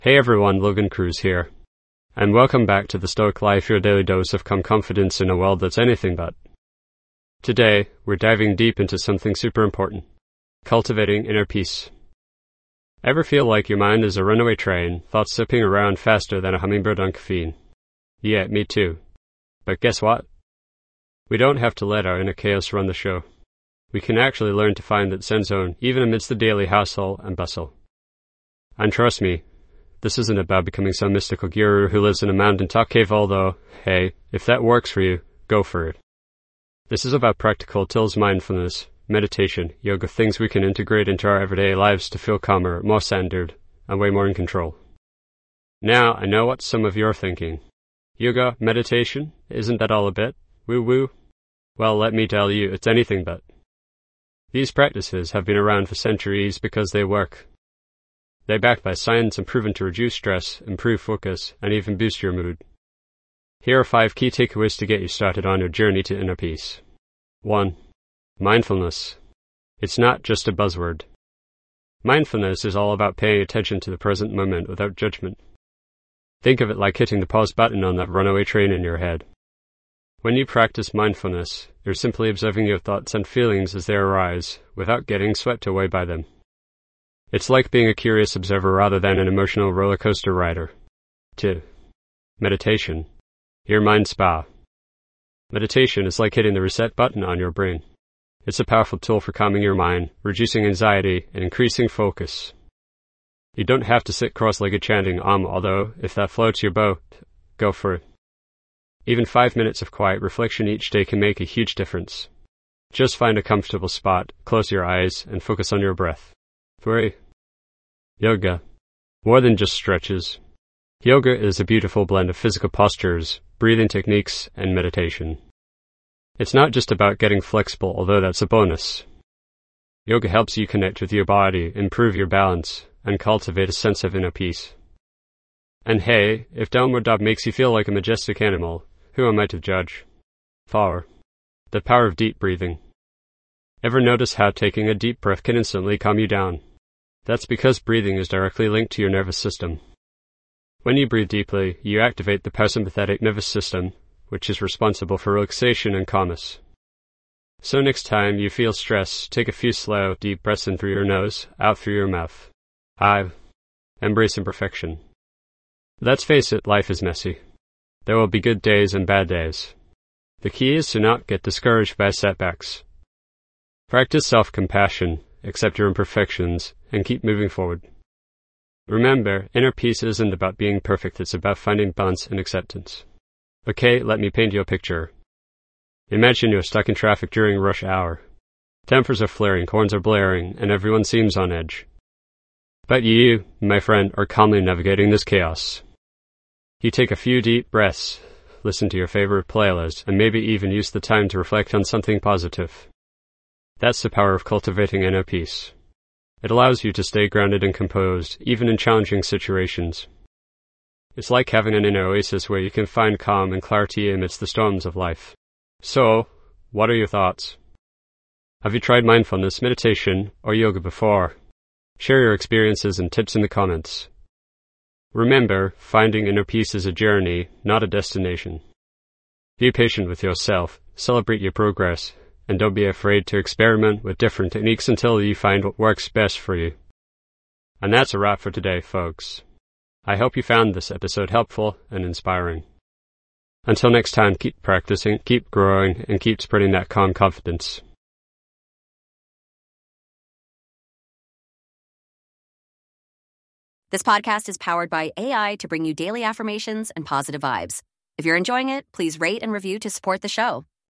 Hey everyone, Logan Cruz here, and welcome back to The Stoic Life, your daily dose of calm confidence in a world that's anything but. Today, we're diving deep into something super important: cultivating inner peace. Ever feel like your mind is a runaway train, thoughts zipping around faster than a hummingbird on caffeine? Yeah, me too. But guess what? We don't have to let our inner chaos run the show. We can actually learn to find that Zen zone, even amidst the daily hustle and bustle. And trust me, this isn't about becoming some mystical guru who lives in a mountaintop cave, although, hey, if that works for you, go for it. This is about practical tools, mindfulness, meditation, yoga, things we can integrate into our everyday lives to feel calmer, more centered, and way more in control. Now, I know what some of you are thinking. Yoga, meditation, isn't that all a bit woo-woo? Well, let me tell you, it's anything but. These practices have been around for centuries because they work. They're backed by science and proven to reduce stress, improve focus, and even boost your mood. Here are 5 key takeaways to get you started on your journey to inner peace. 1. Mindfulness. It's not just a buzzword. Mindfulness is all about paying attention to the present moment without judgment. Think of it like hitting the pause button on that runaway train in your head. When you practice mindfulness, you're simply observing your thoughts and feelings as they arise, without getting swept away by them. It's like being a curious observer rather than an emotional roller coaster rider. 2. Meditation. Your mind spa. Meditation is like hitting the reset button on your brain. It's a powerful tool for calming your mind, reducing anxiety, and increasing focus. You don't have to sit cross-legged chanting although, if that floats your boat, go for it. Even 5 minutes of quiet reflection each day can make a huge difference. Just find a comfortable spot, close your eyes, and focus on your breath. 3. Yoga. More than just stretches. Yoga is a beautiful blend of physical postures, breathing techniques, and meditation. It's not just about getting flexible, although that's a bonus. Yoga helps you connect with your body, improve your balance, and cultivate a sense of inner peace. And hey, if downward dog makes you feel like a majestic animal, who am I to judge? 4. The power of deep breathing. Ever notice how taking a deep breath can instantly calm you down? That's because breathing is directly linked to your nervous system. When you breathe deeply, you activate the parasympathetic nervous system, which is responsible for relaxation and calmness. So next time you feel stress, take a few slow, deep breaths in through your nose, out through your mouth. 5. Embrace imperfection. Let's face it, life is messy. There will be good days and bad days. The key is to not get discouraged by setbacks. Practice self-compassion, accept your imperfections, and keep moving forward. Remember, inner peace isn't about being perfect, it's about finding balance and acceptance. Okay, let me paint you a picture. Imagine you're stuck in traffic during rush hour. Tempers are flaring, horns are blaring, and everyone seems on edge. But you, my friend, are calmly navigating this chaos. You take a few deep breaths, listen to your favorite playlist, and maybe even use the time to reflect on something positive. That's the power of cultivating inner peace. It allows you to stay grounded and composed, even in challenging situations. It's like having an inner oasis where you can find calm and clarity amidst the storms of life. So, what are your thoughts? Have you tried mindfulness, meditation, or yoga before? Share your experiences and tips in the comments. Remember, finding inner peace is a journey, not a destination. Be patient with yourself, celebrate your progress, and don't be afraid to experiment with different techniques until you find what works best for you. And that's a wrap for today, folks. I hope you found this episode helpful and inspiring. Until next time, keep practicing, keep growing, and keep spreading that calm confidence. This podcast is powered by AI to bring you daily affirmations and positive vibes. If you're enjoying it, please rate and review to support the show.